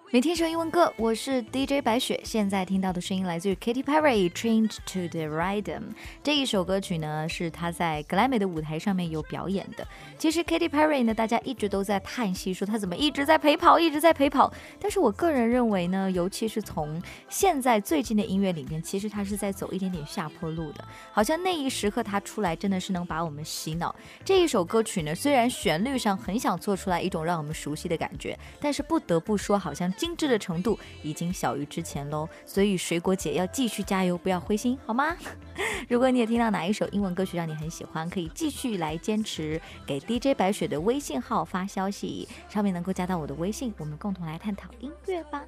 每天学英文歌，我是 DJ 白雪。现在听到的声音来自于 Katy Perry Trained to the Rhythm。 这一首歌曲呢，是她在格莱美的舞台上面有表演的。其实 Katy Perry 呢，大家一直都在叹息说她怎么一直在陪跑，一直在陪跑。但是我个人认为呢，尤其是从现在最近的音乐里面，其实她是在走一点点下坡路的。好像那一时刻她出来，真的是能把我们洗脑。这一首歌曲呢，虽然旋律上很想做出来一种让我们熟悉的感觉，但是不得不说，好像精致的程度已经小于之前咯。所以水果姐要继续加油，不要灰心，好吗？如果你也听到哪一首英文歌曲让你很喜欢，可以继续来坚持给 DJ 白雪的微信号发消息，上面能够加到我的微信，我们共同来探讨音乐吧。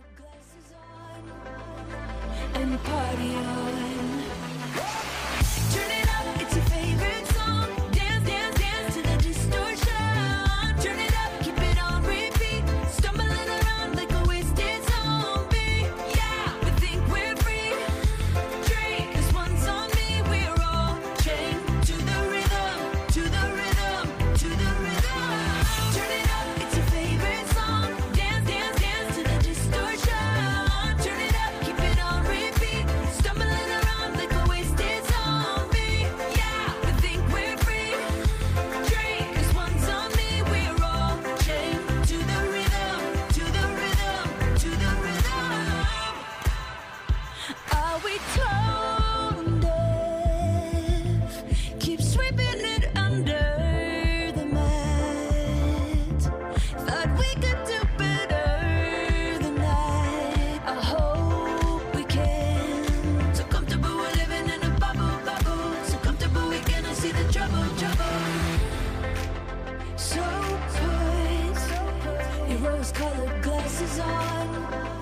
Rose-colored glasses on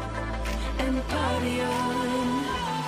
and party on.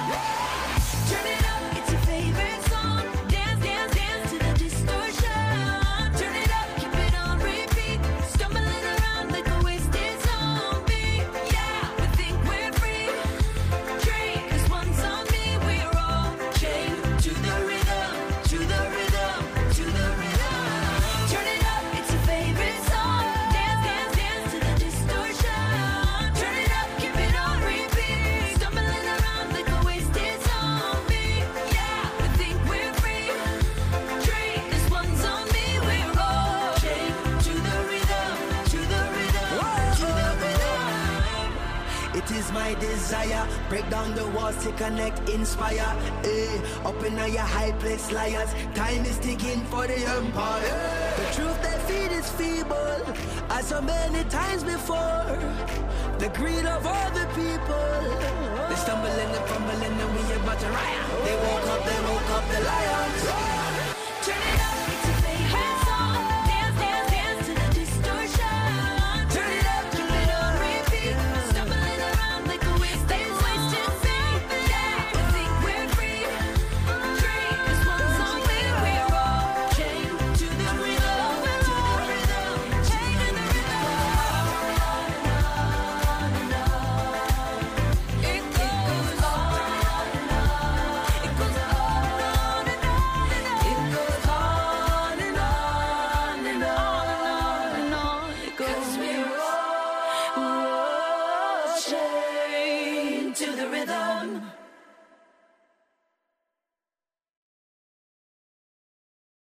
Turn it up, it's your favorite song. Dance, dance, dance to the distortion. Turn it up, keep it on repeat. Stumbling around like a wasted zombie. Yeah, we think we're free. Drink this one's on me. We're all chained to the rhythm, to the rhythm, to the rhythm. Turn it up, it's your favorite song. Dance, dance, dance to the distortion. Turn it up, keep it on repeat. Stumbling around like a wasted zombie. Yeah, we think we're free. Drink this one's on me. We're all chained to the rhythm, to the rhythm, to the rhythm. It is my desire, break down the walls to connect, inspire. Up in your high place, liars. Time is ticking for the empire. The truth they feed is feeble, as so many times before. The greed of all the people. They stumble and they fumble and then we about to riot. They woke up the lions.